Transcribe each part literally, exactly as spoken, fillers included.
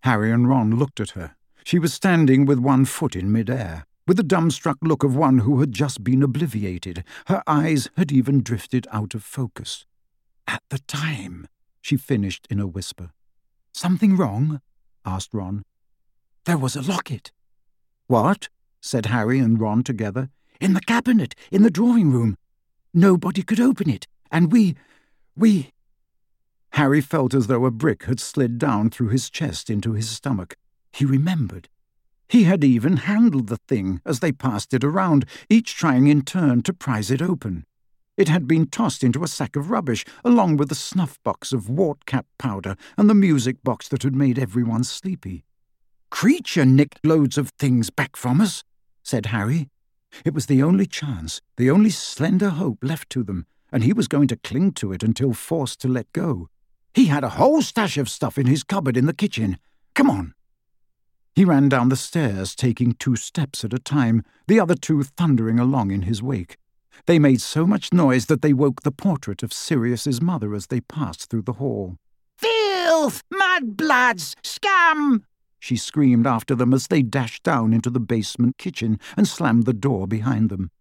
Harry and Ron looked at her. She was standing with one foot in mid-air, with the dumbstruck look of one who had just been obliviated. Her eyes had even drifted out of focus. "At the time," she finished in a whisper. "Something wrong?" asked Ron. "There was a locket." "What?" said Harry and Ron together. "In the cabinet, in the drawing room. Nobody could open it, and we... we..." Harry felt as though a brick had slid down through his chest into his stomach. He remembered. He had even handled the thing as they passed it around, each trying in turn to prise it open. It had been tossed into a sack of rubbish, along with the snuff-box of wart-cap powder and the music box that had made everyone sleepy. "Kreacher nicked loads of things back from us," said Harry. It was the only chance, the only slender hope left to them, and he was going to cling to it until forced to let go. "He had a whole stash of stuff in his cupboard in the kitchen. Come on." He ran down the stairs, taking two steps at a time, the other two thundering along in his wake. They made so much noise that they woke the portrait of Sirius's mother as they passed through the hall. "Filth! Mudbloods! Scum!" she screamed after them as they dashed down into the basement kitchen and slammed the door behind them.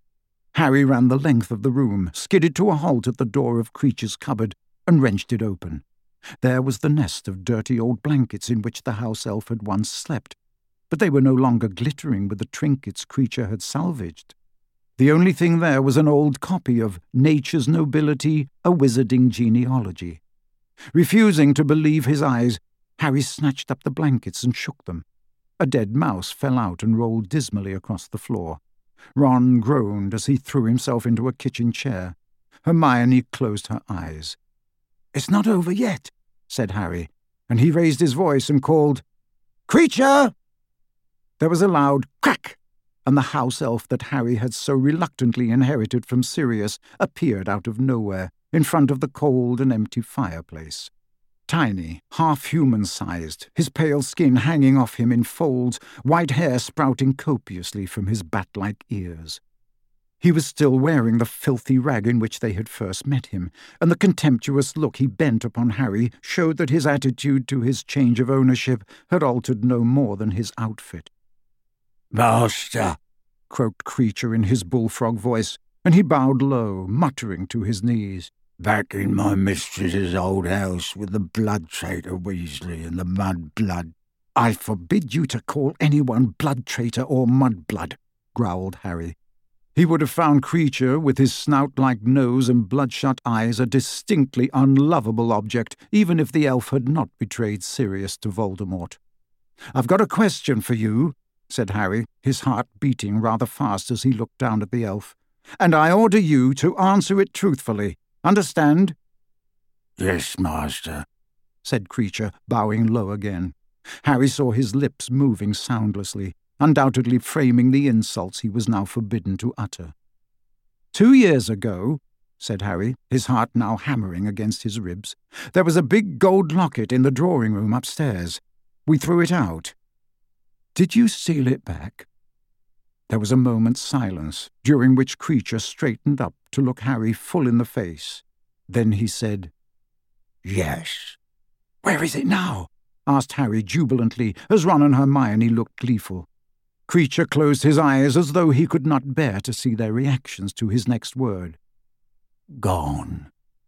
Harry ran the length of the room, skidded to a halt at the door of Kreacher's cupboard, and wrenched it open. There was the nest of dirty old blankets in which the house elf had once slept, but they were no longer glittering with the trinkets Kreacher had salvaged. The only thing there was an old copy of Nature's Nobility, a Wizarding Genealogy. Refusing to believe his eyes, Harry snatched up the blankets and shook them. A dead mouse fell out and rolled dismally across the floor. Ron groaned as he threw himself into a kitchen chair. Hermione closed her eyes. "It's not over yet," said Harry, and he raised his voice and called, "Kreacher!" There was a loud crack, and the house elf that Harry had so reluctantly inherited from Sirius appeared out of nowhere, in front of the cold and empty fireplace. Tiny, half-human-sized, his pale skin hanging off him in folds, white hair sprouting copiously from his bat-like ears. He was still wearing the filthy rag in which they had first met him, and the contemptuous look he bent upon Harry showed that his attitude to his change of ownership had altered no more than his outfit. "Master," croaked Kreacher in his bullfrog voice, and he bowed low, muttering to his knees. "Back in my mistress's old house with the blood traitor Weasley and the mud-blood." "I forbid you to call anyone blood-traitor or mud-blood," growled Harry. He would have found Kreacher, with his snout-like nose and bloodshot eyes, a distinctly unlovable object, even if the elf had not betrayed Sirius to Voldemort. "I've got a question for you," said Harry, his heart beating rather fast as he looked down at the elf, "and I order you to answer it truthfully. Understand?" "Yes, master," said Kreacher, bowing low again. Harry saw his lips moving soundlessly, undoubtedly framing the insults he was now forbidden to utter. "Two years ago," said Harry, his heart now hammering against his ribs, "there was a big gold locket in the drawing-room upstairs. We threw it out. Did you seal it back?" There was a moment's silence, during which Kreacher straightened up to look Harry full in the face. Then he said, "Yes." "Where is it now?" asked Harry jubilantly, as Ron and Hermione looked gleeful. Kreacher closed his eyes as though he could not bear to see their reactions to his next word. "Gone."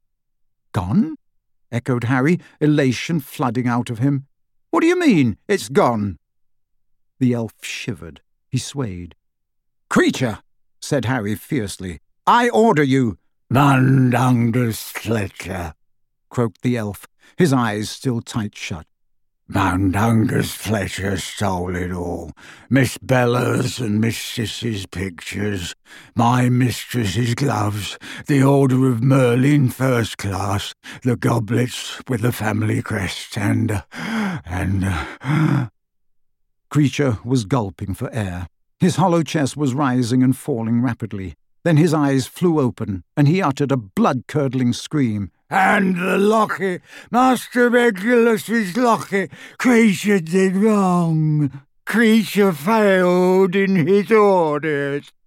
"Gone?" echoed Harry, elation flooding out of him. "What do you mean, it's gone?" The elf shivered. He swayed. "Kreacher," said Harry fiercely, "I order you—" "Mundungus Fletcher," croaked the elf, his eyes still tight shut. "Mundungus Fletcher stole it all. Miss Bella's and Miss Sissy's pictures, my mistress's gloves, the Order of Merlin first class, the goblets with the family crest, and... and... Uh... Kreacher was gulping for air. His hollow chest was rising and falling rapidly. Then his eyes flew open, and he uttered a blood-curdling scream. "And the locket! Master Regulus's locket! Kreacher did wrong! Kreacher failed in his orders!"